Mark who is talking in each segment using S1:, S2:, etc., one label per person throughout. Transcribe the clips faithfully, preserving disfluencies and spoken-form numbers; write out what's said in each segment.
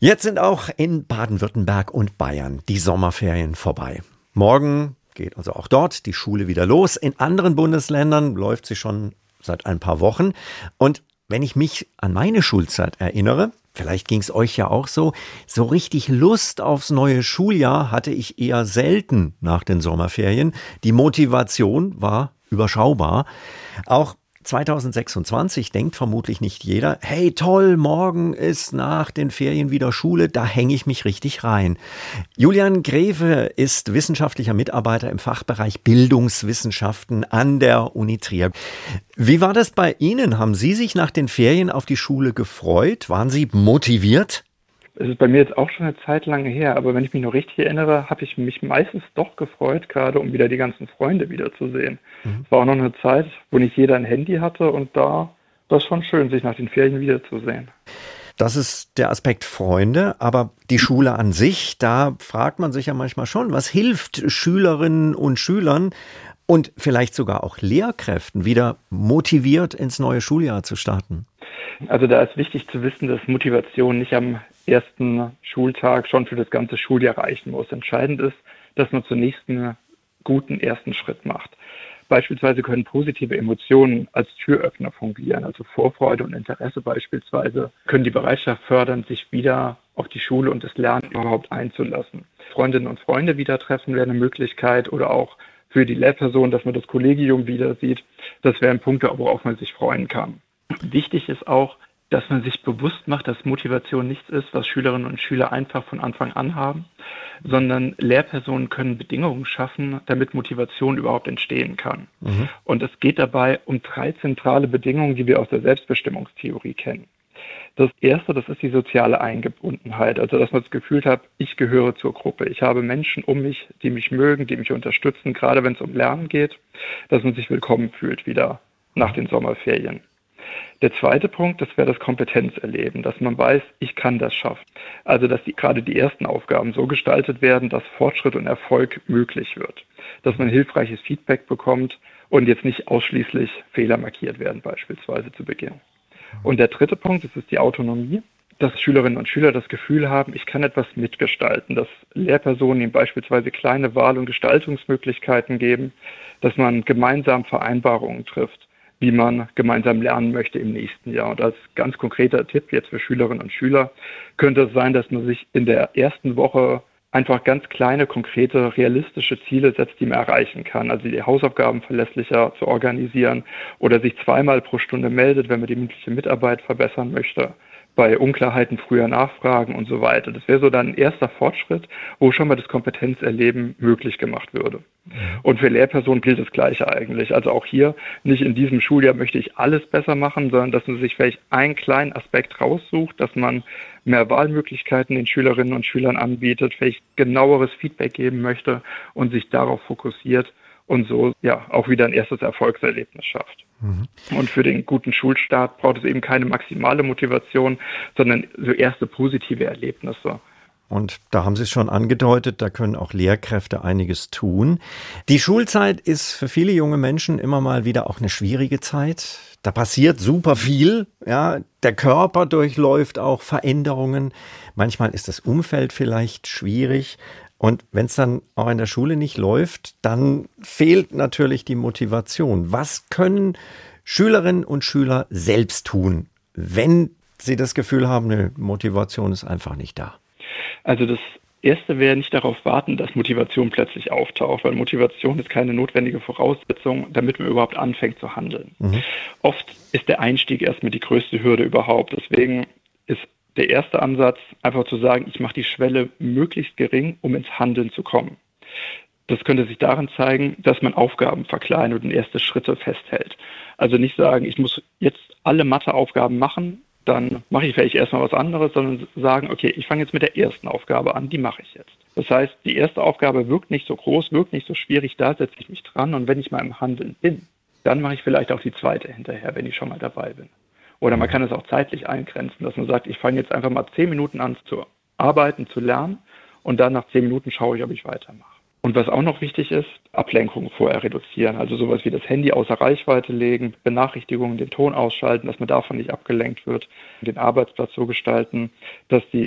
S1: Jetzt sind auch in Baden-Württemberg und Bayern die Sommerferien vorbei. Morgen geht also auch dort die Schule wieder los. In anderen Bundesländern läuft sie schon seit ein paar Wochen. Und wenn ich mich an meine Schulzeit erinnere, vielleicht ging es euch ja auch so, so richtig Lust aufs neue Schuljahr hatte ich eher selten nach den Sommerferien. Die Motivation war überschaubar. Auch zwanzig sechsundzwanzig denkt vermutlich nicht jeder, hey toll, morgen ist nach den Ferien wieder Schule, da hänge ich mich richtig rein. Julian Greve ist wissenschaftlicher Mitarbeiter im Fachbereich Bildungswissenschaften an der Uni Trier. Wie war das bei Ihnen? Haben Sie sich nach den Ferien auf die Schule gefreut? Waren Sie motiviert?
S2: Es ist bei mir jetzt auch schon eine Zeit lang her, aber wenn ich mich noch richtig erinnere, habe ich mich meistens doch gefreut, gerade um wieder die ganzen Freunde wiederzusehen. Mhm. Es war auch noch eine Zeit, wo nicht jeder ein Handy hatte und da war es schon schön, sich nach den Ferien wiederzusehen.
S1: Das ist der Aspekt Freunde, aber die Schule an sich, da fragt man sich ja manchmal schon, was hilft Schülerinnen und Schülern und vielleicht sogar auch Lehrkräften wieder motiviert ins neue Schuljahr zu starten?
S2: Also da ist wichtig zu wissen, dass Motivation nicht am ersten Schultag schon für das ganze Schuljahr reichen muss. Entscheidend ist, dass man zunächst einen guten ersten Schritt macht. Beispielsweise können positive Emotionen als Türöffner fungieren, also Vorfreude und Interesse beispielsweise können die Bereitschaft fördern, sich wieder auf die Schule und das Lernen überhaupt einzulassen. Freundinnen und Freunde wieder treffen wäre eine Möglichkeit oder auch für die Lehrperson, dass man das Kollegium wieder sieht. Das wären Punkte, worauf man sich freuen kann. Wichtig ist auch, dass man sich bewusst macht, dass Motivation nichts ist, was Schülerinnen und Schüler einfach von Anfang an haben, sondern Lehrpersonen können Bedingungen schaffen, damit Motivation überhaupt entstehen kann. Mhm. Und es geht dabei um drei zentrale Bedingungen, die wir aus der Selbstbestimmungstheorie kennen. Das erste, das ist die soziale Eingebundenheit, also dass man das Gefühl hat, ich gehöre zur Gruppe. Ich habe Menschen um mich, die mich mögen, die mich unterstützen, gerade wenn es um Lernen geht, dass man sich willkommen fühlt wieder nach den Sommerferien. Der zweite Punkt, das wäre das Kompetenzerleben, dass man weiß, ich kann das schaffen. Also, dass die, gerade die ersten Aufgaben so gestaltet werden, dass Fortschritt und Erfolg möglich wird. Dass man hilfreiches Feedback bekommt und jetzt nicht ausschließlich Fehler markiert werden, beispielsweise zu Beginn. Und der dritte Punkt, das ist die Autonomie, dass Schülerinnen und Schüler das Gefühl haben, ich kann etwas mitgestalten, dass Lehrpersonen ihnen beispielsweise kleine Wahl- und Gestaltungsmöglichkeiten geben, dass man gemeinsam Vereinbarungen trifft, wie man gemeinsam lernen möchte im nächsten Jahr. Und als ganz konkreter Tipp jetzt für Schülerinnen und Schüler könnte es sein, dass man sich in der ersten Woche einfach ganz kleine, konkrete, realistische Ziele setzt, die man erreichen kann. Also die Hausaufgaben verlässlicher zu organisieren oder sich zweimal pro Stunde meldet, wenn man die mündliche Mitarbeit verbessern möchte. Bei Unklarheiten früher nachfragen und so weiter. Das wäre so dann ein erster Fortschritt, wo schon mal das Kompetenzerleben möglich gemacht würde. Und für Lehrpersonen gilt das Gleiche eigentlich. Also auch hier, nicht in diesem Schuljahr möchte ich alles besser machen, sondern dass man sich vielleicht einen kleinen Aspekt raussucht, dass man mehr Wahlmöglichkeiten den Schülerinnen und Schülern anbietet, vielleicht genaueres Feedback geben möchte und sich darauf fokussiert und so ja auch wieder ein erstes Erfolgserlebnis schafft. Mhm. Und für den guten Schulstart braucht es eben keine maximale Motivation, sondern so erste positive Erlebnisse.
S1: Und da haben Sie es schon angedeutet, da können auch Lehrkräfte einiges tun. Die Schulzeit ist für viele junge Menschen immer mal wieder auch eine schwierige Zeit. Da passiert super viel. Ja, der Körper durchläuft auch Veränderungen. Manchmal ist das Umfeld vielleicht schwierig. Und wenn es dann auch in der Schule nicht läuft, dann fehlt natürlich die Motivation. Was können Schülerinnen und Schüler selbst tun, wenn sie das Gefühl haben, eine Motivation ist einfach nicht da?
S2: Also das Erste wäre nicht darauf warten, dass Motivation plötzlich auftaucht, weil Motivation ist keine notwendige Voraussetzung, damit man überhaupt anfängt zu handeln. Mhm. Oft ist der Einstieg erstmal die größte Hürde überhaupt. Deswegen ist der erste Ansatz einfach zu sagen, ich mache die Schwelle möglichst gering, um ins Handeln zu kommen. Das könnte sich darin zeigen, dass man Aufgaben verkleinert und erste Schritte festhält. Also nicht sagen, ich muss jetzt alle Matheaufgaben machen, dann mache ich vielleicht erstmal was anderes, sondern sagen, okay, ich fange jetzt mit der ersten Aufgabe an, die mache ich jetzt. Das heißt, die erste Aufgabe wirkt nicht so groß, wirkt nicht so schwierig, da setze ich mich dran und wenn ich mal im Handeln bin, dann mache ich vielleicht auch die zweite hinterher, wenn ich schon mal dabei bin. Oder man kann es auch zeitlich eingrenzen, dass man sagt, ich fange jetzt einfach mal zehn Minuten an zu arbeiten, zu lernen und dann nach zehn Minuten schaue ich, ob ich weitermache. Und was auch noch wichtig ist, Ablenkungen vorher reduzieren. Also sowas wie das Handy außer Reichweite legen, Benachrichtigungen, den Ton ausschalten, dass man davon nicht abgelenkt wird, den Arbeitsplatz so gestalten, dass die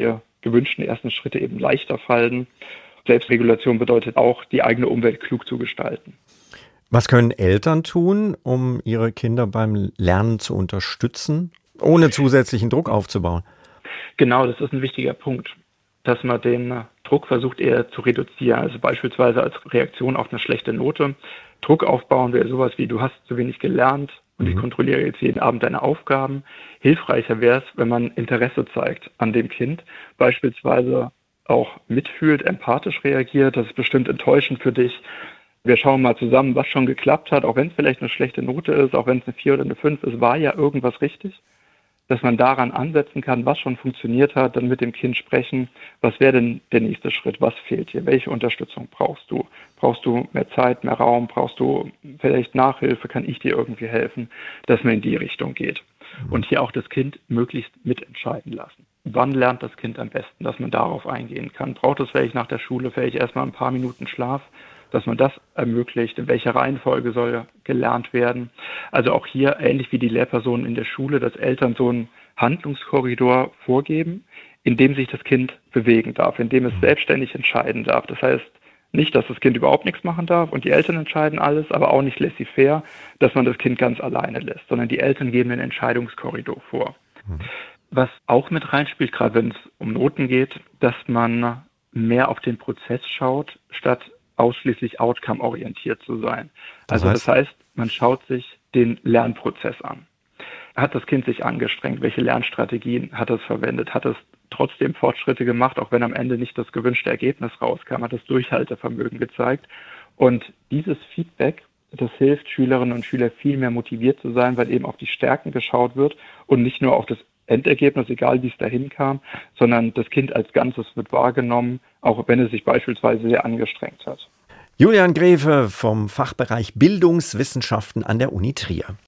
S2: gewünschten ersten Schritte eben leichter fallen. Selbstregulation bedeutet auch, die eigene Umwelt klug zu gestalten.
S1: Was können Eltern tun, um ihre Kinder beim Lernen zu unterstützen, ohne zusätzlichen Druck aufzubauen?
S2: Genau, das ist ein wichtiger Punkt, dass man den Druck versucht eher zu reduzieren. Also beispielsweise als Reaktion auf eine schlechte Note. Druck aufbauen wäre sowas wie, du hast zu wenig gelernt und mhm. ich kontrolliere jetzt jeden Abend deine Aufgaben. Hilfreicher wäre es, wenn man Interesse zeigt an dem Kind, beispielsweise auch mitfühlt, empathisch reagiert. Das ist bestimmt enttäuschend für dich. Wir schauen mal zusammen, was schon geklappt hat, auch wenn es vielleicht eine schlechte Note ist, auch wenn es eine vier oder eine fünf ist, war ja irgendwas richtig. Dass man daran ansetzen kann, was schon funktioniert hat, dann mit dem Kind sprechen, was wäre denn der nächste Schritt, was fehlt dir, welche Unterstützung brauchst du? Brauchst du mehr Zeit, mehr Raum, brauchst du vielleicht Nachhilfe, kann ich dir irgendwie helfen, dass man in die Richtung geht. Und hier auch das Kind möglichst mitentscheiden lassen. Wann lernt das Kind am besten, dass man darauf eingehen kann? Braucht es vielleicht nach der Schule vielleicht erstmal ein paar Minuten Schlaf, dass man das ermöglicht, in welcher Reihenfolge soll gelernt werden. Also auch hier, ähnlich wie die Lehrpersonen in der Schule, dass Eltern so einen Handlungskorridor vorgeben, in dem sich das Kind bewegen darf, in dem es selbstständig entscheiden darf. Das heißt nicht, dass das Kind überhaupt nichts machen darf und die Eltern entscheiden alles, aber auch nicht laissez-faire, dass man das Kind ganz alleine lässt, sondern die Eltern geben einen Entscheidungskorridor vor. Mhm. Was auch mit reinspielt, gerade wenn es um Noten geht, dass man mehr auf den Prozess schaut, statt ausschließlich outcome-orientiert zu sein. Also das heißt? das heißt, man schaut sich den Lernprozess an. Hat das Kind sich angestrengt? Welche Lernstrategien hat es verwendet? Hat es trotzdem Fortschritte gemacht, auch wenn am Ende nicht das gewünschte Ergebnis rauskam? Hat es Durchhaltevermögen gezeigt? Und dieses Feedback, das hilft Schülerinnen und Schülern viel mehr motiviert zu sein, weil eben auf die Stärken geschaut wird und nicht nur auf das Endergebnis, egal wie es dahin kam, sondern das Kind als Ganzes wird wahrgenommen, auch wenn es sich beispielsweise sehr angestrengt hat.
S1: Julian Grewe vom Fachbereich Bildungswissenschaften an der Uni Trier.